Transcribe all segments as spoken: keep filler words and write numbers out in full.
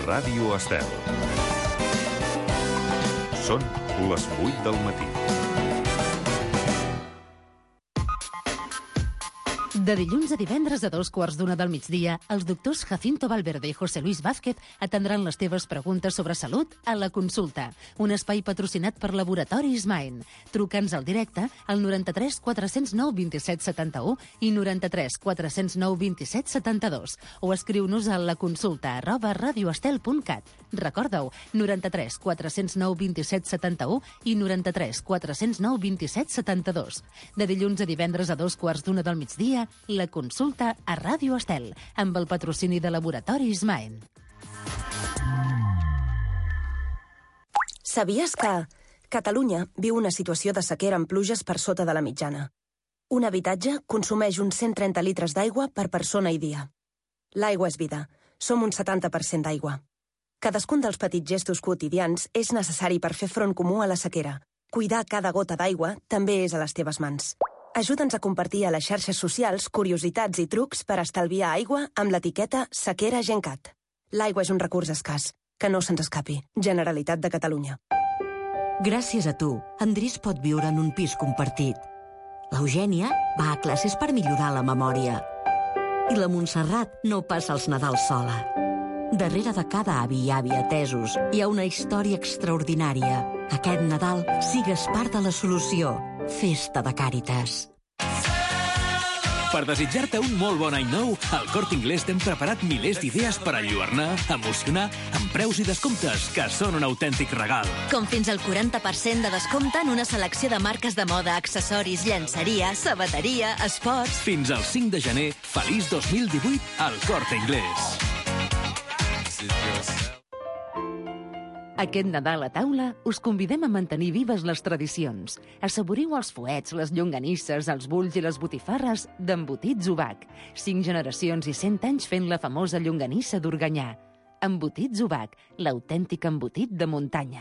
Ràdio Estel. Són les vuit del matí. De dilluns a divendres a dos quarts d'una del migdia, els doctors Jacinto Valverde i José Luis Vázquez atendran les teves preguntes sobre salut a La Consulta, un espai patrocinat per Laboratoris Maen. Truca'ns al directe al noranta-tres quatre cents nou vint-i-set setanta-u i noranta-tres quatre cents nou vint-i-set setanta-dos o escriu-nos a laconsulta arroba radioestel punt cat. Recorda-ho, noranta-tres quatre cents nou vint-i-set setanta-u i noranta-tres quatre cents nou vint-i-set setanta-dos. De dilluns a divendres a dos quarts d'una del migdia, La Consulta a Ràdio Estel, amb el patrocini de Laboratoris Maen. Sabies que Catalunya viu una situació de sequera amb pluges per sota de la mitjana? Un habitatge consumeix uns cent trenta litres d'aigua per persona i dia. L'aigua és vida. Som un setanta per cent d'aigua. Cadascun dels petits gestos quotidians és necessari per fer front comú a la sequera. Cuidar cada gota d'aigua també és a les teves mans. Ajuda'ns a compartir a les xarxes socials curiositats i trucs per estalviar aigua amb l'etiqueta Sequera Gencat. L'aigua és un recurs escàs. Que no se'ns escapi. Generalitat de Catalunya. Gràcies a tu, Andrés pot viure en un pis compartit. L'Eugènia va a classes per millorar la memòria. I la Montserrat no passa els Nadals sola. Darrere de cada avi i àvia atesos hi ha una història extraordinària. Aquest Nadal sigues part de la solució. Festa de Càritas. Per desitjar-te un molt bon any nou, al Corte Inglés t'hem preparat milers d'idees per enlluernar, emocionar, amb preus i descomptes que són un autèntic regal. Com fins al quaranta per cent de descompte en una selecció de marques de moda, accessoris, llenceria, sabateria, esports... Fins al cinc de gener, feliç dos mil divuit al Corte Inglés. Aquest Nadal a taula us convidem a mantenir vives les tradicions. Assaboriu els fuets, les llonganisses, els bulls i les botifarres d'Embotits Ubac. Cinc generacions i cent anys fent la famosa llonganissa d'Organyà. Embotits Ubac, l'autèntic embotit de muntanya.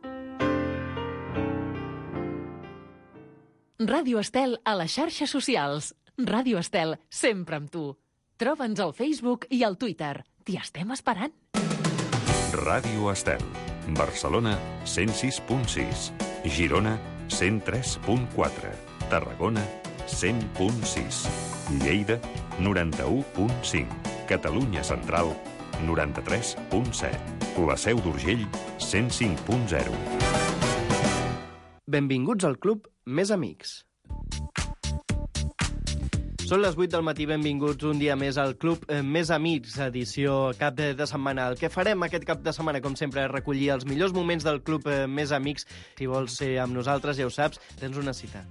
Ràdio Estel a les xarxes socials. Ràdio Estel, sempre amb tu. Troba'ns al Facebook i al Twitter. T'hi estem esperant. Ràdio Estel. Barcelona, cent sis punt sis. Girona, cent tres punt quatre. Tarragona, cent punt sis. Lleida, noranta-u punt cinc. Catalunya Central, noranta-tres punt set. La Seu d'Urgell, cent cinc punt zero. Benvinguts al Club Més Amics. Són les vuit del matí, benvinguts un dia més al Club Més Amics, edició cap de setmana. El que farem aquest cap de setmana, com sempre, és recollir els millors moments del Club Més Amics. Si vols ser amb nosaltres, ja ho saps, tens una cita.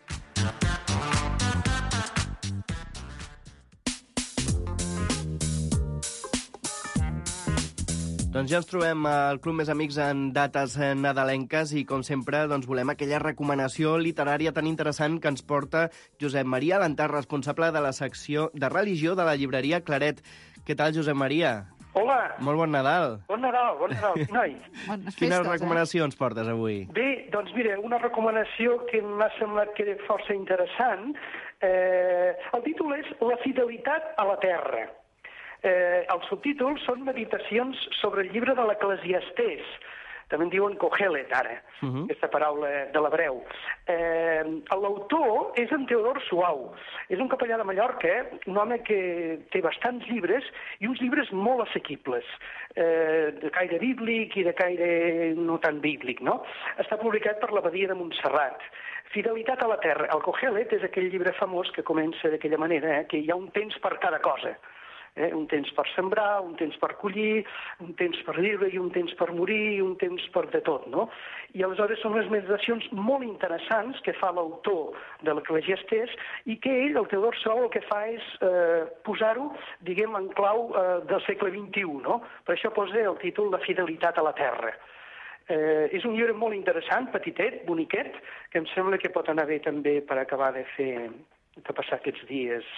Doncs ja ens trobem al Club Més Amics en dates nadalenques i, com sempre, doncs volem aquella recomanació literària tan interessant que ens porta Josep Maria Alentar, responsable de la secció de religió de la llibreria Claret. Què tal, Josep Maria? Hola. Molt bon Nadal. Bon Nadal, bon Nadal, noi. Bones Quines festes, recomanacions eh? portes avui? Bé, doncs mira, una recomanació que m'ha semblat que era força interessant. Eh, el títol és La fidelitat a la terra. Eh, els subtítols són meditacions sobre el llibre de l'Eclesiastès. També en diuen Kohelet, ara, uh-huh. aquesta paraula de l'hebreu. Eh, L'autor és en Teodor Suau. És un capellà de Mallorca, un home que té bastants llibres i uns llibres molt assequibles, eh, de caire bíblic i de caire no tan bíblic, no? Està publicat per l'Abadia de Montserrat. Fidelitat a la terra. El Kohelet és aquell llibre famós que comença d'aquella manera, eh, que hi ha un temps per cada cosa. Eh, un temps per sembrar, un temps per collir, un temps per viure i un temps per morir i un temps per de tot, no? I aleshores són unes meditacions molt interessants que fa l'autor de l'Eclesiastès i que ell, el Teodor Suau, el que fa és eh, posar-ho, diguem, en clau eh, del segle vint-i-u, no? Per això posa el títol La fidelitat a la terra. Eh, és un llibre molt interessant, petitet, boniquet, que em sembla que pot anar bé també per acabar de fer, de passar aquests dies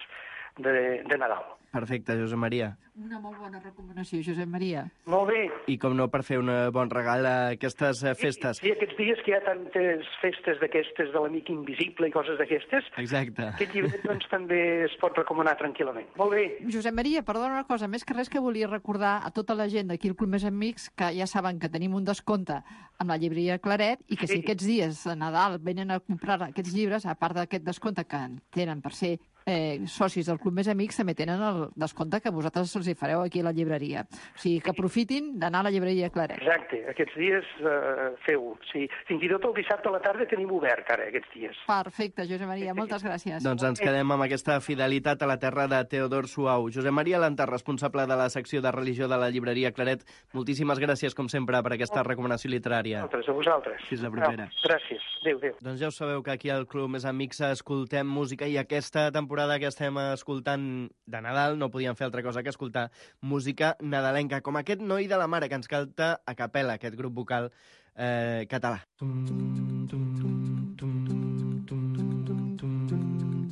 de, de Nadal. Perfecte, Josep Maria. Una molt bona recomanació, Josep Maria. Molt bé. I com no, per fer un bon regal a aquestes festes. Sí, sí, aquests dies que hi ha tantes festes d'aquestes de l'amic invisible i coses d'aquestes, exacte, aquest llibre doncs, també es pot recomanar tranquil·lament. Molt bé. Josep Maria, perdona una cosa, més que res que volia recordar a tota la gent d'aquí al Club Més Amics que ja saben que tenim un descompte amb la llibreria Claret i que si sí. aquests dies a Nadal venen a comprar aquests llibres, a part d'aquest descompte que tenen per ser eh, socis del Club Més Amics, també tenen el descompte que vosaltres els hi fareu aquí a la llibreria. O sigui, que aprofitin d'anar a la llibreria Claret. Exacte, aquests dies eh, feu. Sí, fins i tot el dissabte a la tarda tenim obert ara, aquests dies. Perfecte, Josep Maria, moltes gràcies. Doncs ens quedem amb aquesta fidelitat a la terra de Teodor Suau. Josep Maria Lantar, responsable de la secció de religió de la llibreria Claret, moltíssimes gràcies, com sempre, per aquesta recomanació literària. A vosaltres, a vosaltres. Fins la propera. No, gràcies. Adéu, adéu. Doncs ja ho sabeu que aquí al Club Més Amics escoltem música i aquesta temporada que estem escoltant de Nadal no podíem fer altra cosa que escoltar música nadalenca, com aquest Noi de la Mare que ens canta a capella, aquest grup vocal eh, català. Tum, tum, tum, tum, tum, tum,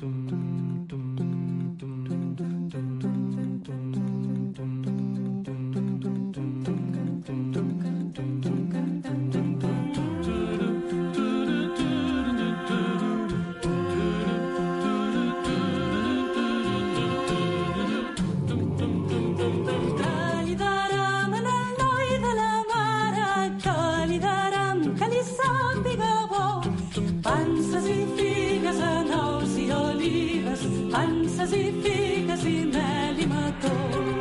panses i figues i mel i mató.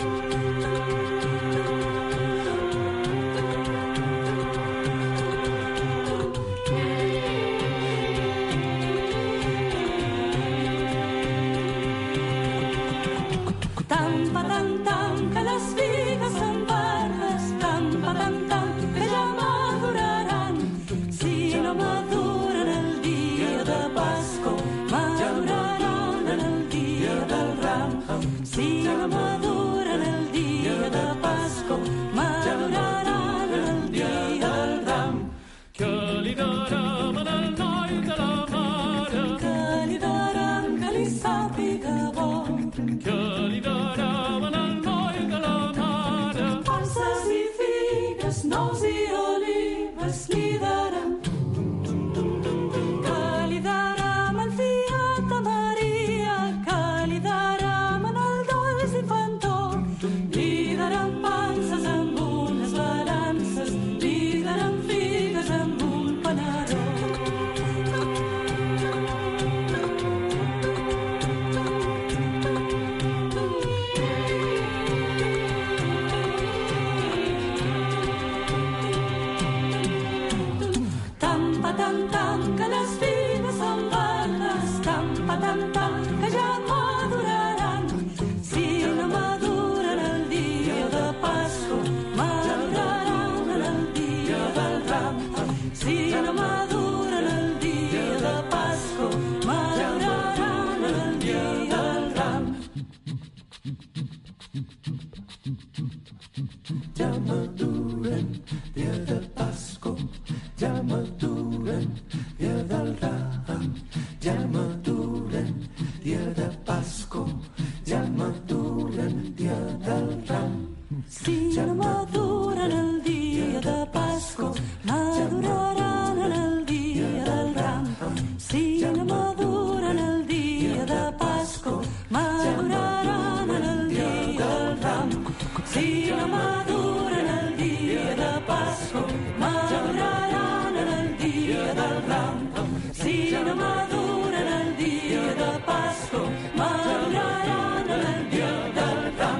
Tam, pa, tam, tam, que les figues són verdes, tam, pa, tam, tam, que ja maduraran. Si no maduren el dia de Pasco, maduraran en el dia del Ram. Si no maduren el dia de Pasco, maduraran en el dia del Ram. Que li darem en el noi de la mare, que li darem que li sàpiga bo, que li darem en el noi de la mare. Panses i figues, nous i olives li darem. Que li darem el fiat a Maria, que li darem en el dolç infantó. Li darem panses amb unes balances, li darem figues amb un panador. Tam, pa, tam, tam, que les figues són verdes, tam, pa, tam, tam, que ja maduraran. Si no maduren el dia de Pasco, maduraran en el dia del Ram. Si no maduren el dia de Pasco, maduraran en el dia del Ram. Ja maduren, dia de Pasco, ja maduren, dia del Ram. Ja maduren, dia de Pasco, ja maduren, dia del Ram. Si no maduren el dia de Pasco, maduraran en el dia del Ram. Si no maduren el dia de Pasco, maduraran en el dia del Ram. Si no maduren el dia de Pasco, maduraran en el dia del Ram. Si no maduren el dia de Pasco, maduraran en el dia del Ram.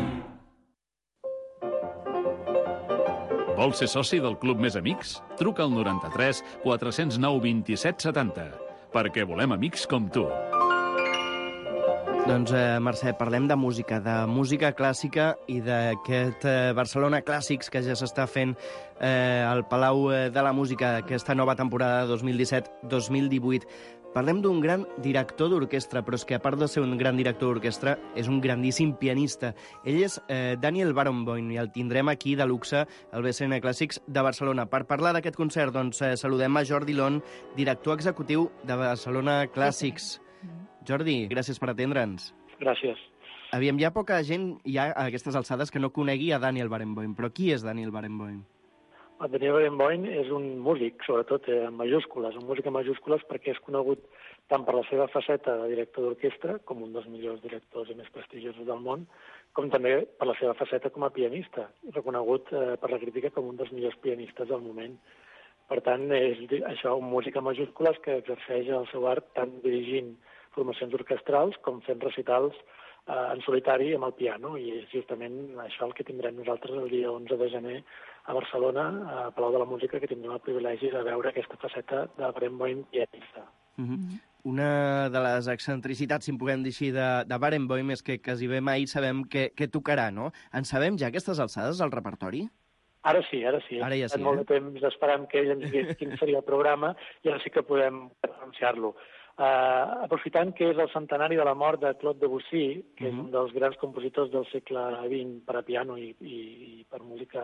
Vols ser soci del Club Més Amics? Truca al noranta-tres quatre-cents nou vint-i-set setanta, perquè volem amics com tu. Doncs, eh, Mercè, parlem de música, de música clàssica i d'aquest eh, Barcelona Clàssics que ja s'està fent eh, al Palau de la Música, aquesta nova temporada dos mil disset dos mil divuit. Parlem d'un gran director d'orquestra, però és que a part de ser un gran director d'orquestra, és un grandíssim pianista. Ell és eh, Daniel Barenboim i el tindrem aquí de luxe al B C N Clàssics de Barcelona. Per parlar d'aquest concert, doncs, eh, saludem a Jordi Lon, director executiu de Barcelona Clàssics. Jordi, gràcies per atendre'ns. Gràcies. Aviam, hi ha poca gent ja a aquestes alçades que no conegui a Daniel Barenboim, però qui és Daniel Barenboim? El Daniel Barenboim és un músic, sobretot eh, en majúscules, un músic en majúscules perquè és conegut tant per la seva faceta de director d'orquestra, com un dels millors directors i més prestigiosos del món, com també per la seva faceta com a pianista, reconegut eh, per la crítica com un dels millors pianistes del moment. Per tant, és això, un músic en majúscules que exerceix el seu art tant dirigint formacions orquestrals com fent recitals eh, en solitari amb el piano, i és justament això el que tindrem nosaltres el dia onze de gener a Barcelona, a Palau de la Música, que tindrem el privilegi de veure aquesta faceta de Barenboim pianista. Mm-hmm. Una de les excentricitats, si en puguem dir així, de, de Barenboim és que quasi bé mai sabem què, què tocarà, no? En sabem ja aquestes alçades al repertori? Ara sí, ara sí. Ara ja sí, eh? molt de temps esperant que ell ens digués quin seria el programa i ara sí que podem anunciar-lo. Uh, aprofitant que és el centenari de la mort de Claude Debussy, que uh-huh. és un dels grans compositors del segle vint per a piano i, i, i per música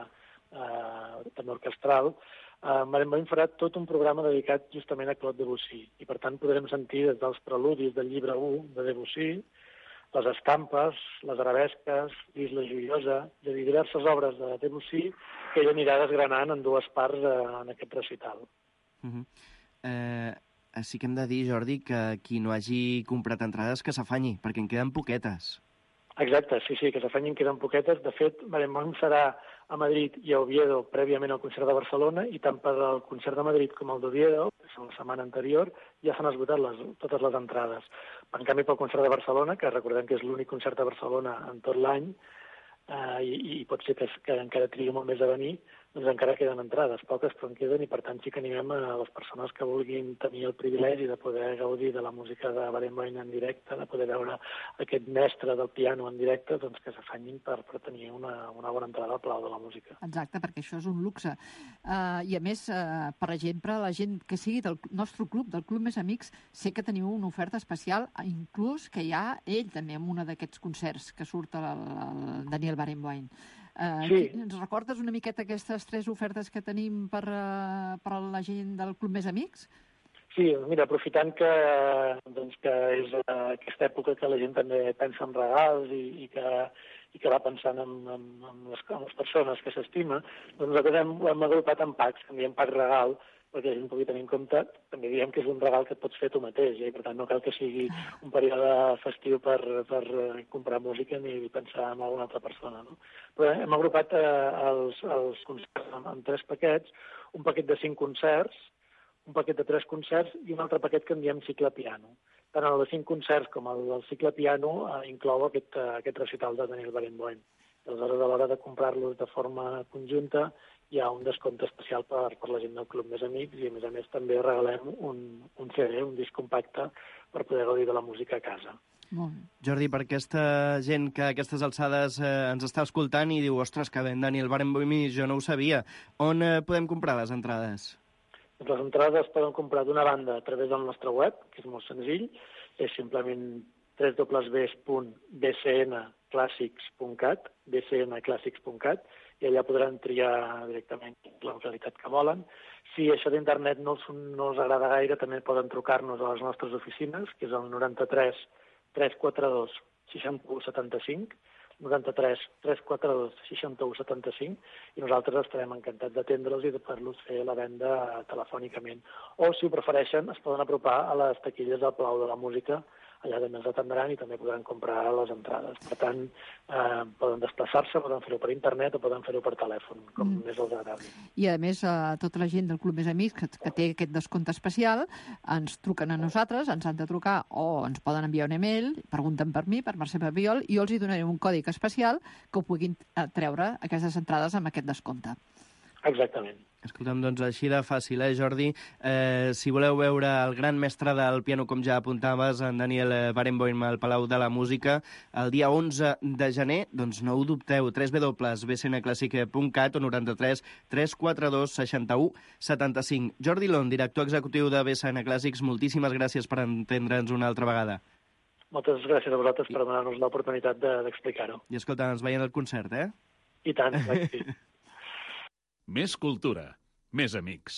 uh, també orquestral, uh, Barenboim farà tot un programa dedicat justament a Claude Debussy, i per tant podrem sentir des dels preludis del llibre u de Debussy, les estampes, les arabesques, l'Isla Joiosa, és a dir, diverses obres de Debussy que ell anirà desgranant en dues parts uh, en aquest recital. Uh-huh. Eh... Sí que hem de dir, Jordi, que qui no hagi comprat entrades que s'afanyi, perquè en queden poquetes. Exacte, sí, sí, que s'afanyin, queden poquetes. De fet, Barenboim serà a Madrid i a Oviedo prèviament al concert de Barcelona, i tant per al concert de Madrid com el d'Oviedo, que és la setmana anterior, ja s'han esgotat les, totes les entrades. En canvi, pel concert de Barcelona, que recordem que és l'únic concert de Barcelona en tot l'any, eh, i, i pot ser que, que encara trigui molt més a venir, doncs encara queden entrades, poques però en queden, i per tant sí que animem a les persones que vulguin tenir el privilegi de poder gaudir de la música de Barenboim en directe, de poder veure aquest mestre del piano en directe, doncs que s'afanyin per, per tenir una, una bona entrada al Palau de la Música. Exacte, perquè això és un luxe. Uh, I a més, uh, per exemple, la gent que sigui del nostre club, del Club Més Amics, sé que teniu una oferta especial, inclús que hi ha ell també en una d'aquests concerts que surt el, el Daniel Barenboim. Uh, sí. Ens recordes una miqueta aquestes tres ofertes que tenim per, uh, per a la gent del Club Més Amics? Sí, mira, aprofitant que, doncs, que és uh, aquesta època que la gent també pensa en regals i, i, que, i que va pensant en, en, en, les, en les persones que s'estima, doncs nosaltres hem, hem agrupat en packs, que en diem pack regal, perquè la gent pugui tenir en compte, també diem que és un regal que et pots fer tu mateix, eh? I per tant no cal que sigui un període festiu per, per comprar música ni pensar en alguna altra persona, no? Però hem agrupat eh, els, els concerts en, en tres paquets, un paquet de cinc concerts, un paquet de tres concerts i un altre paquet que en diem cicle piano. Tant el de cinc concerts com el del cicle piano eh, inclou aquest, eh, aquest recital de Daniel Barenboim. Aleshores, a l'hora de comprar-los de forma conjunta, hi ha un descompte especial per, per la gent del Club Més Amics, i a més a més també regalem un, un C D, un disc compacte, per poder gaudir de la música a casa. Jordi, per aquesta gent que a aquestes alçades eh, ens està escoltant i diu, ostres, que ben Daniel Barenboim, jo no ho sabia, on eh, podem comprar les entrades? Les entrades es poden comprar d'una banda a través del nostre web, que és molt senzill, és simplement w w w punt b c n classics punt cat, b c n classics punt cat, i allà podran triar directament la localitat que volen. Si això d'internet no els, no els agrada gaire, també poden trucar-nos a les nostres oficines, que és el noranta-tres tres quatre dos seixanta-u setanta-cinc, noranta-tres tres quatre dos seixanta-u setanta-cinc, i nosaltres estarem encantats d'atendre'ls i de poder-los fer la venda telefònicament. O, si ho prefereixen, es poden apropar a les taquilles del Palau de la Música, allà també els atendran i també podran comprar les entrades. Per tant, eh, poden desplaçar-se, poden fer-ho per internet o poden fer-ho per telèfon, com mm. més els agradi. I a més, eh, tota la gent del Club Més Amics que, que té aquest descompte especial ens truquen a nosaltres, ens han de trucar o ens poden enviar un e-mail, pregunten per mi, per Mercè Papiol, i jo els hi donaré un còdic especial que ho puguin treure aquestes entrades amb aquest descompte. Exactament. Escolta'm, doncs així de fàcil, eh, Jordi? Eh, si voleu veure el gran mestre del piano, com ja apuntaves, en Daniel Barenboim al Palau de la Música, el dia onze de gener, doncs no ho dubteu, w w w punt b c n classic punt cat o noranta-tres tres quatre dos seixanta-u setanta-cinc. Jordi Lon, director executiu de B C N Clàssics, moltíssimes gràcies per entendre'ns una altra vegada. Moltes gràcies a vosaltres per donar-nos l'oportunitat d'explicar-ho. I escolta, ens veiem al concert, eh? I tant, sí. Més cultura, més amics.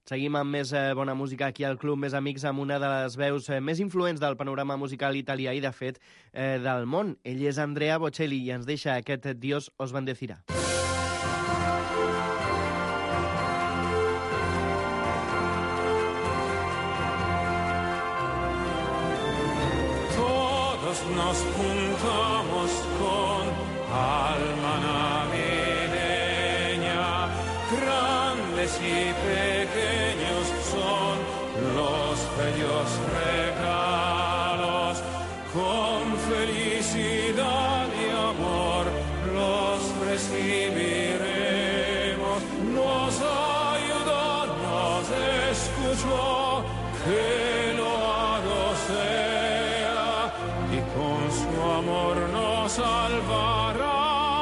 Seguim amb més eh, bona música aquí al Club Més Amics amb una de les veus eh, més influents del panorama musical italià i, de fet, eh, del món. Ell és Andrea Bocelli i ens deixa aquest Dios os bendecirá. Todos nos juntamos con alma navideña, grandes y pequeños son los bellos regalos, con felicidad y amor los recibiremos. Nos ayudó, nos escuchó, que loado sea, y con su amor nos salvará.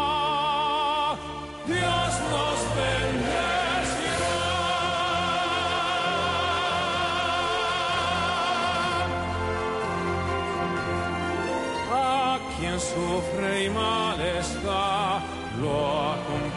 Dios nos bendecirá. A quien sufre y mal está, lo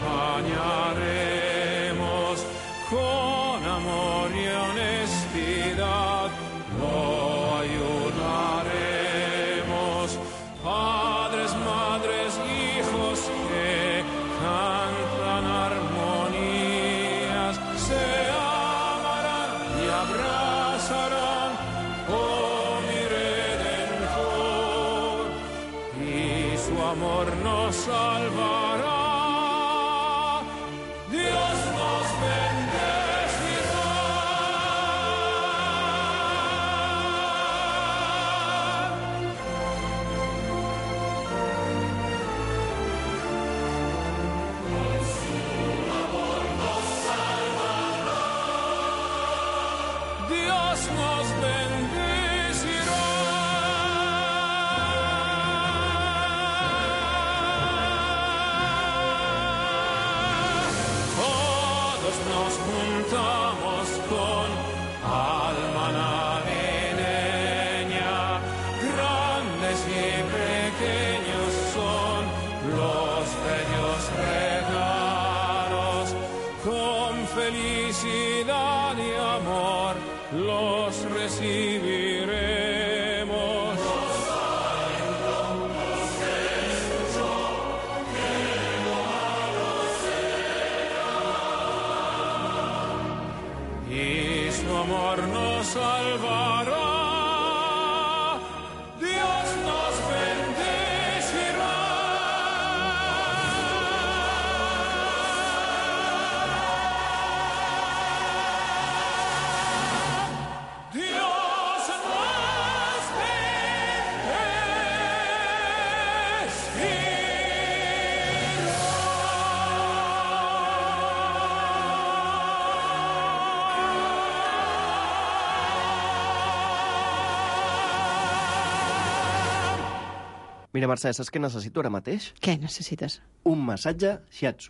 acompañaremos con amor y honestidad, lo ayudaremos. Padres, madres, hijos que cantan armonías, se amarán y abrazarán, oh mi Redentor, y su amor nos salvará. Dios nos bendecirá. Dios nos bendecirá. Todos nos juntamos con alma navideña, grandes y pequeños son los bellos regalos, con felicidad y amor los recibiremos. Y su amor nos salvará. Dios nos bendecirá. Dios nos Mira, Mercè, saps què necessito ara mateix? Què necessites? Un massatge shiatsu.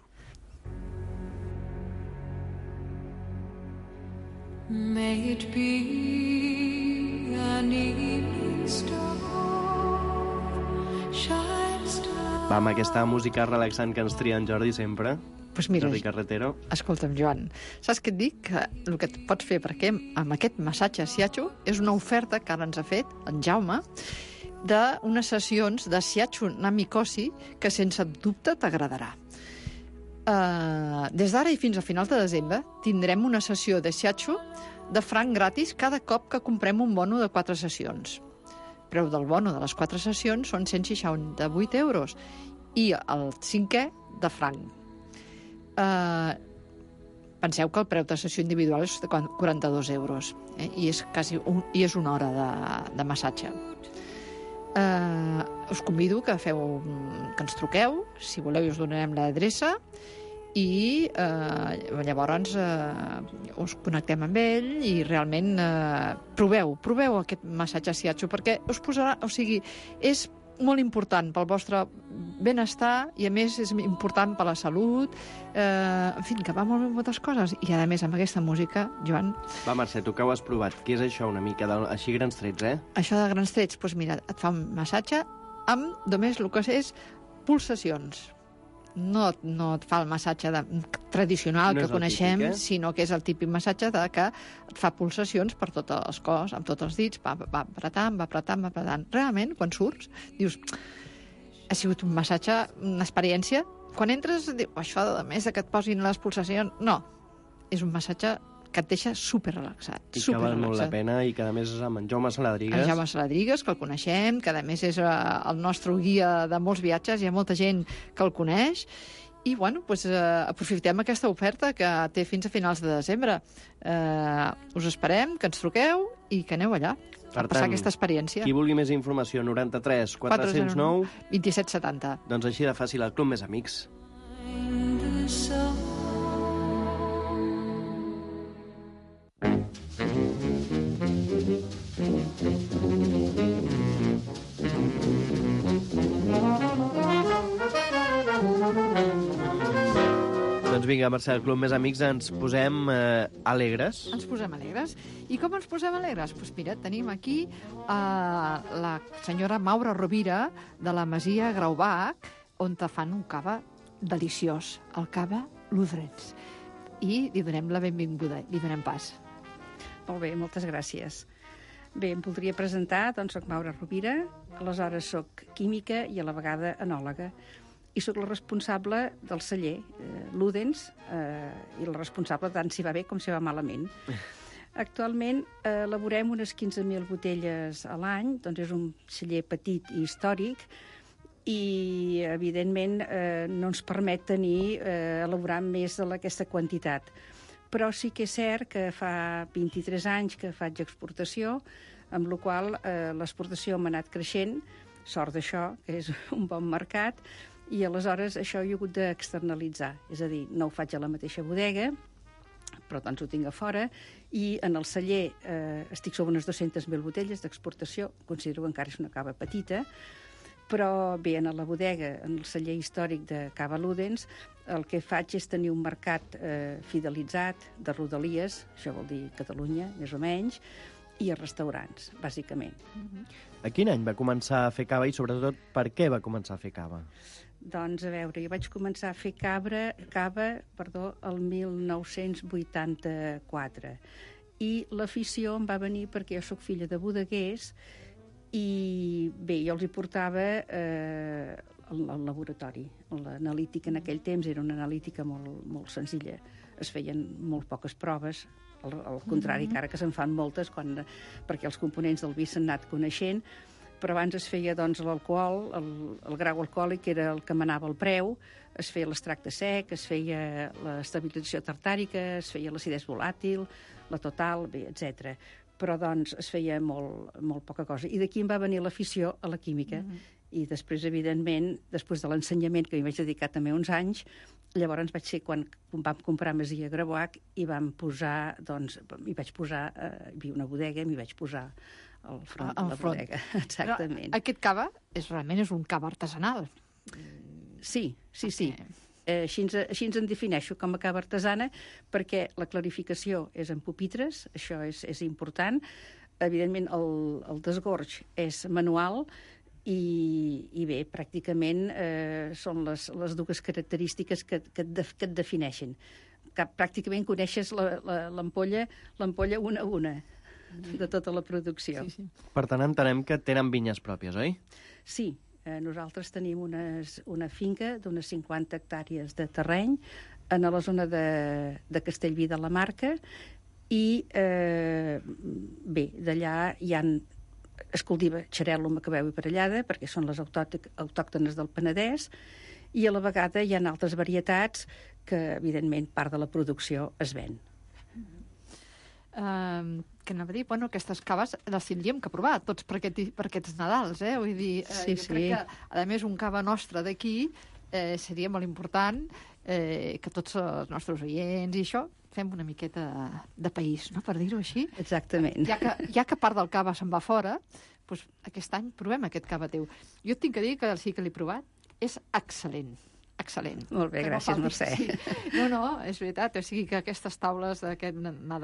May it be an evening star, shine star. Va, amb aquesta música relaxant que ens tria en Jordi sempre. Pues mira, Jordi Carretero. Escolta'm, Joan, saps què et dic? Que el que et pots fer per aquí amb aquest massatge shiatsu és una oferta que ara ens ha fet en Jaume d'unes sessions de shiatsu namikoshi que sense dubte t'agradarà. Uh, des d'ara i fins a finals de desembre tindrem una sessió de shiatsu de franc gratis cada cop que comprem un bono de quatre sessions. El preu del bono de les quatre sessions són cent seixanta-vuit euros i el cinquè de franc. Uh, penseu que el preu de sessió individual és de quaranta-dos euros eh? I, és quasi un, i és una hora de, de massatge. Uh, us convido que feu que ens truqueu, si voleu us donarem l'adreça i uh, llavors uh, us connectem amb ell i realment uh, proveu, proveu aquest massatge shiatsu perquè us posarà, o sigui, és molt important pel vostre benestar i a més és important per la salut, eh, en fi, que va molt bé moltes coses i a més amb aquesta música, Joan... Va, Mercè, tu que ho has provat, què és això una mica, de, així grans trets, eh? Això de grans trets, doncs mira, et fa un massatge amb només el que és pulsacions. no, no et fa el massatge de, tradicional No que és el coneixem, típic, eh? sinó que és el típic massatge de que et fa pulsacions per tot el cos, amb tots els dits, va, va apretant, va apretant, va apretant. Realment, quan surts, dius, ha sigut un massatge, una experiència. Quan entres, dius, això de més que et posin les pulsacions... No, és un massatge que et deixa superrelaxat. I que val molt la pena, i que a més és amb en Jaume Saladrigues. En Jaume Saladrigues, que el coneixem, que a més és eh, el nostre guia de molts viatges, hi ha molta gent que el coneix, i bueno, pues, eh, aprofitem aquesta oferta que té fins a finals de desembre. Eh, us esperem, que ens truqueu i que aneu allà Per a passar tant, aquesta experiència. Qui vulgui més informació, noranta-tres quatre-cents nou vint-i-set setanta. Doncs així de fàcil, al Club Més Amics. Doncs vinga, Mercè, al Club Més Amics ens posem eh, alegres. Ens posem alegres. I com ens posem alegres? Doncs pues mira, tenim aquí eh, la senyora Maura Rovira, de la Masia Graubach, on te fan un cava deliciós, el cava Ludrens. I li donem la benvinguda, li donem pas. Molt bé, moltes gràcies. Bé, em voldria presentar, doncs soc Maura Rovira, aleshores soc química i a la vegada enòloga, i sóc la responsable del celler eh, Ludens, eh, i la responsable tant si va bé com si va malament. Actualment eh, elaborem unes quinze mil botelles a l'any, doncs és un celler petit i històric, i evidentment eh, no ens permet tenir, eh, elaborar més d'aquesta quantitat. Però sí que és cert que fa vint-i-tres anys que faig exportació, amb la qual eh, l'exportació m'ha anat creixent, sort d'això, que és un bon mercat, i aleshores això hi he hagut d'externalitzar. És a dir, no ho faig a la mateixa bodega, però doncs ho tinc a fora, i en el celler eh, estic sobre unes dues-centes mil botelles d'exportació, considero que encara és una cava petita, però bé, en la bodega, en el celler històric de Cava Ludens, el que faig és tenir un mercat eh, fidelitzat de rodalies, això vol dir Catalunya, més o menys, i a restaurants, bàsicament. A quin any va començar a fer cava i, sobretot, per què va començar a fer cava? Doncs, a veure, jo vaig començar a fer cabra, cava perdó, el mil nou-cents vuitanta-quatre. I l'afició em va venir perquè jo sóc filla de bodeguers i, bé, jo els hi portava eh, al, al laboratori. L'analítica en aquell temps era una analítica molt, molt senzilla. Es feien molt poques proves, al, al contrari, que ara que se'n fan moltes, quan, perquè els components del vi s'han anat coneixent, però abans es feia doncs, l'alcohol, el, el grau alcohòlic, que era el que manava el preu, es feia l'extracte sec, es feia l'estabilització tartàrica, es feia l'acidesa volàtil, la total, bé, etcètera. Però doncs es feia molt, molt poca cosa. I d'aquí em va venir l'afició a la química. Mm-hmm. I després, evidentment, després de l'ensenyament, que m'hi vaig dedicar també uns anys, llavors vaig ser quan vam comprar Masia Graubach i vam posar, doncs, hi vaig posar, eh, hi havia una bodega, m'hi vaig posar al front de la front. bodega. Exactament. Però aquest cava és, realment és un cava artesanal. Sí, sí, sí. Eh, així, ens, així ens en defineixo com a cava artesana, perquè la clarificació és en pupitres, això és, és important. Evidentment, el, el desgorg és manual, i, i bé, pràcticament eh, són les, les dues característiques que, que, et, def, que et defineixen. Que pràcticament coneixes l'ampolla l'ampolla una a una de tota la producció. Sí, sí. Per tant, entenem que tenen vinyes pròpies, oi? Sí, eh, nosaltres tenim unes, una finca d'unes cinquanta hectàrees de terreny en la zona de, de Castellví de la Marca i, eh, bé, d'allà hi han es cultiva xarel·lo, macabeu i parellada, perquè són les autòctones del Penedès, i a la vegada hi ha altres varietats que, evidentment, part de la producció es ven. Uh, que anava a dir, bueno, aquestes caves les tindríem que provar, tots per, aquest, per aquests Nadals, eh? Vull dir, eh, sí, jo sí. crec que, a més, un cava nostre d'aquí eh, seria molt important eh, que tots els nostres oients i això fem una miqueta de país, no?, per dir-ho així. Exactament. Ja que, ja que part del cava se'n va fora, doncs aquest any provem aquest cava teu. Jo et tinc que dir que sí que l'he provat, és excel·lent. Excel·lent. Molt bé, que gràcies, no Mercè. Sí. No, no, és veritat. O sigui que aquestes taules d'aquest Nadal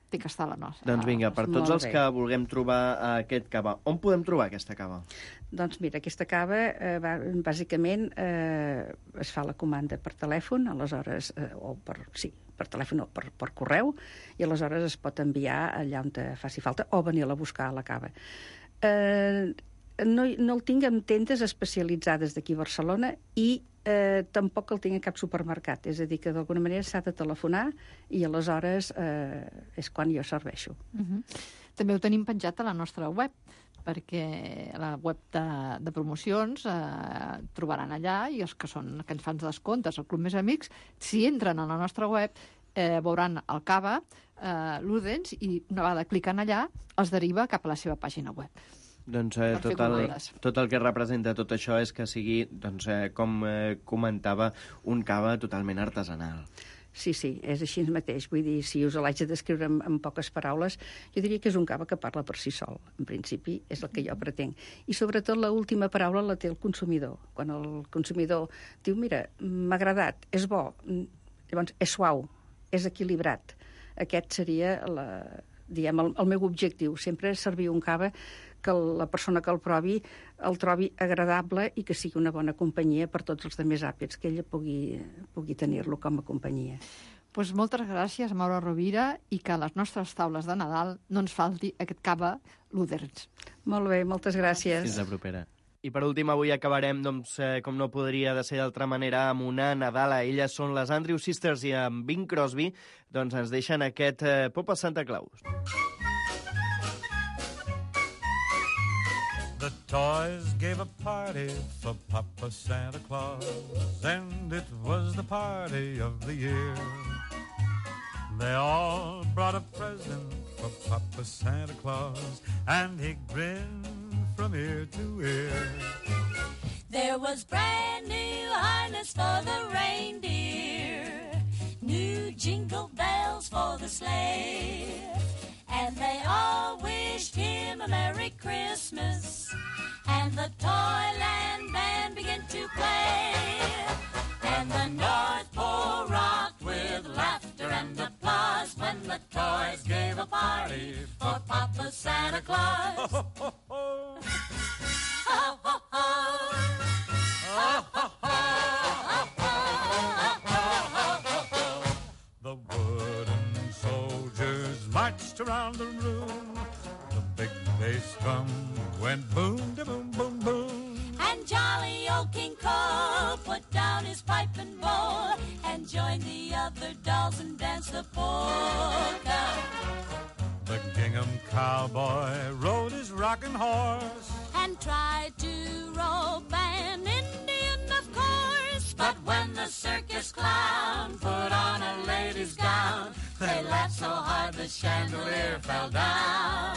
té que estar a la nostra. Doncs vinga, per tots els que vulguem trobar aquest cava, on podem trobar aquesta cava? Doncs mira, aquesta cava, eh, bàsicament, eh, es fa la comanda per telèfon, aleshores, eh, o per, sí, per telèfon o per, per correu, i aleshores es pot enviar allà on te faci falta, o venir-la a buscar a la cava. Eh, no, no el tinc en tendes especialitzades d'aquí a Barcelona i eh, tampoc el tinc en cap supermercat. És a dir, que d'alguna manera s'ha de telefonar i aleshores eh, és quan jo serveixo. Uh-huh. També ho tenim penjat a la nostra web, perquè a la web de, de promocions eh, trobaran allà, i els que són que ens fan descomptes, el Club Més Amics, si entren a la nostra web eh, veuran el cava, eh, l'Udens, i una vegada clicant allà els deriva cap a la seva pàgina web. Doncs eh, tot, el, tot el que representa tot això és que sigui, doncs, eh, com eh, comentava, un cava totalment artesanal. Sí, sí, és així mateix. Vull dir, si us l'haig de descriure en, en poques paraules, jo diria que és un cava que parla per si sol. En principi, és el que jo pretenc. I sobretot l'última paraula la té el consumidor. Quan el consumidor diu, mira, m'ha agradat, és bo, llavors és suau, és equilibrat. Aquest seria la, diguem, el, el meu objectiu. Sempre servir un cava que la persona que el provi el trobi agradable i que sigui una bona companyia per tots els altres àpats, que ella pugui, pugui tenir-lo com a companyia. Pues moltes gràcies, Maura Rovira, i que a les nostres taules de Nadal no ens falti aquest cava l'Udens. Molt bé, moltes gràcies. Fins la propera. I per últim, avui acabarem, doncs, eh, com no podria de ser d'altra manera, amb una Nadala. Elles són les Andrew Sisters i amb Bing Crosby, doncs ens deixen aquest eh, Pop a Santa Claus. The toys gave a party for Papa Santa Claus, and it was the party of the year. They all brought a present for Papa Santa Claus, and he grinned from ear to ear. There was brand new harness for the reindeer, new jingle bells for the sleigh, and they all wished him a Merry Christmas, and the Toyland Band began to play, and the North Pole rocked with laughter and applause when the toys gave a party for Papa Santa Claus. Ho, ho, ho. Ho, ho, ho. Ho, ho, ho. The wooden soldiers marched around the room. The big bass drum went boom, da boom, boom, boom. And jolly old King Cole put down his pipe and bowl and joined the other dolls and danced the polka. The gingham cowboy rode his rocking horse and tried to rope an Indian, of course. But when the circus clown put on a lady's gown, they laughed so hard the chandelier fell down.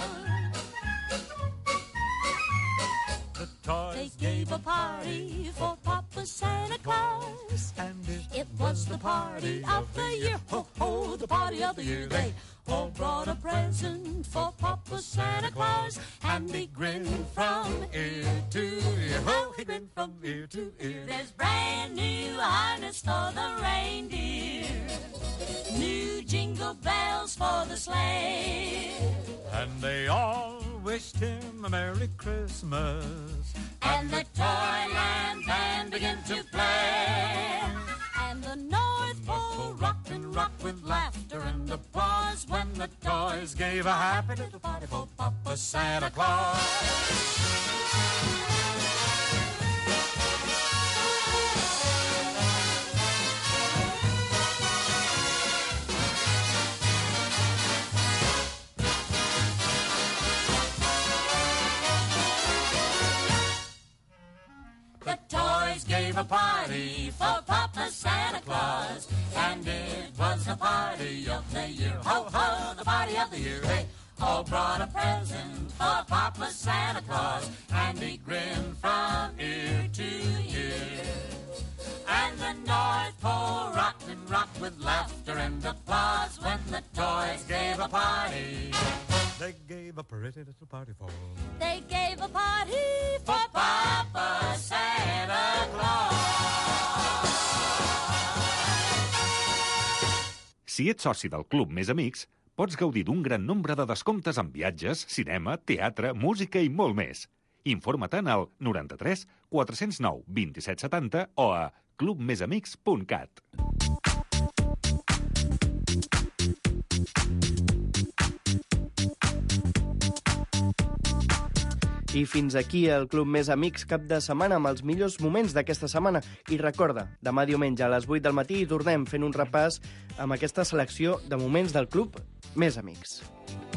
The toys they gave a party for Papa Santa Claus, and it, it was the party of the year. Ho, ho, the party of the year. They all brought a present for Papa Santa Claus, and he grinned from ear to ear. Oh, he grinned from ear to ear. There's brand new harness for the reindeer, new jingle bells for the sleigh, and they all wished him a Merry Christmas, and the Toyland Band began to play, and the North Pole rocked and rocked with laughter and applause when the toys gave a happy little party for Papa Santa Claus. The toys gave a party for Papa Santa Claus, and it was the party of the year. Ho, ho, the party of the year. They all brought a present for Papa Santa Claus, and he grinned from ear to ear. And the North Pole rocked and rocked with laughter and applause when the toys gave a party. They gave a pretty little party for. They gave a party for Papa Santa Claus. Si ets soci del Club Més Amics, pots gaudir d'un gran nombre de descomptes en viatges, cinema, teatre, música i molt més. Informa-te'n al noranta-tres quatre-cents nou vint-i-set setanta o a club més amics punt cat. I fins aquí el Club Més Amics cap de setmana amb els millors moments d'aquesta setmana. I recorda, demà diumenge a les vuit del matí hi tornem fent un repàs amb aquesta selecció de moments del Club Més Amics.